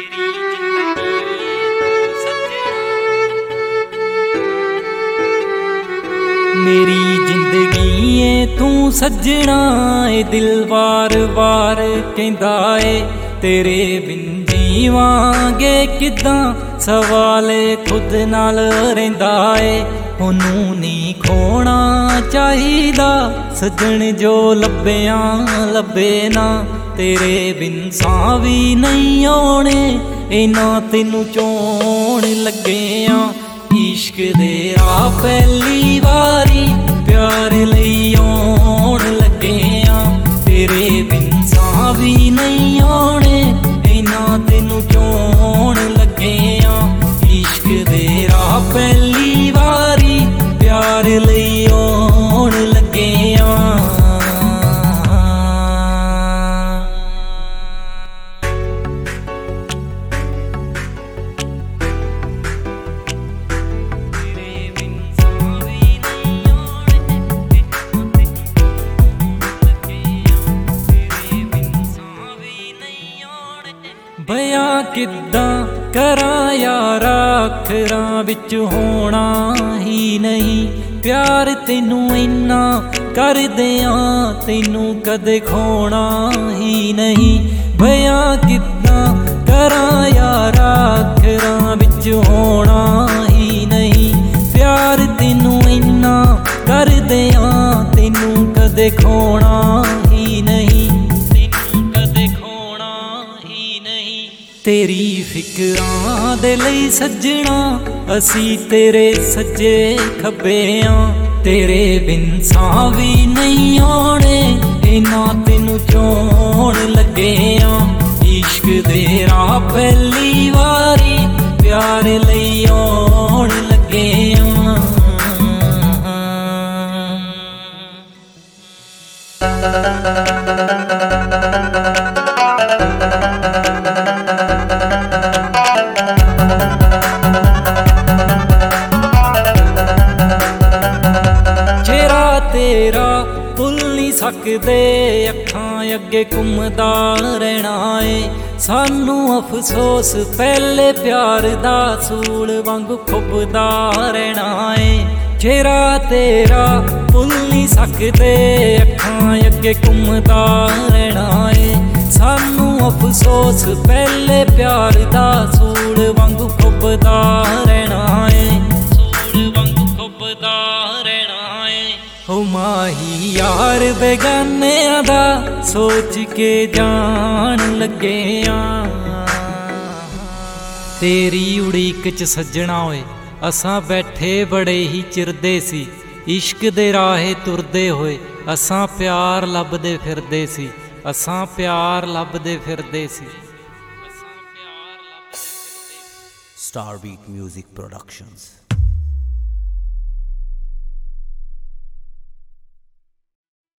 मेरी जिंदगी ए तू सजना ए दिल वार वार कहंदा ए तेरे बिन जीवांगे किदां सवाल खुद नाल रहिंदा ए ओनू नहीं खोना चाहिदा सजन जो लभ्या लभे ना तेरे बिन सां भी नहीं आने इना तेनू चोण लगे इश्क दे राह पहली वारी प्यार लई आउण लगे तेरे बिन सां भी नहीं आने इना तेनू चोण लगे इश्क दे राह पहली वारी प्यार लई आउण लगे बयां किद्दां करां यारा अखरां विच होना ही नहीं प्यार तेनू इन्ना कर दियां तेनू कदे खोना ही नहीं बयां किद्दां करां यारा अखरां विच होना ही नहीं प्यार तेनू इन्ना कर दियां तेनू कदे खोना ही नहीं तेरी फिकरां दे लई सजना असी तेरे सज्जे खब्बे तेरे बिन सां भी नहीं आने इना तेनू चोण लगे इश्क दे राह पहली वारी प्यार लई आउण लगे तेरा भुल नहीं सकदे अखां अगे घुमदा रहना है सानू अफसोस पहले प्यार दा सूल वांगू खुबदा रहना है चेहरा तेरा भुल नहीं सकदे अखां अगे घुमदा रहना है सानू अफसोस पहले प्यार दा सूल वांगू खुबदा रहना है सूल वांगू खुबदा रहना है ओ माही यार बेगानियां दा सोच के जान लगे तेरी उड़ीक च सजना होए असां बैठे बड़े ही चिरदे सी इश्क दे राहे तुरदे होए असां प्यार लभदे फिरदे सी असां प्यार लभदे फिरदे सी Starbeat Music Productions।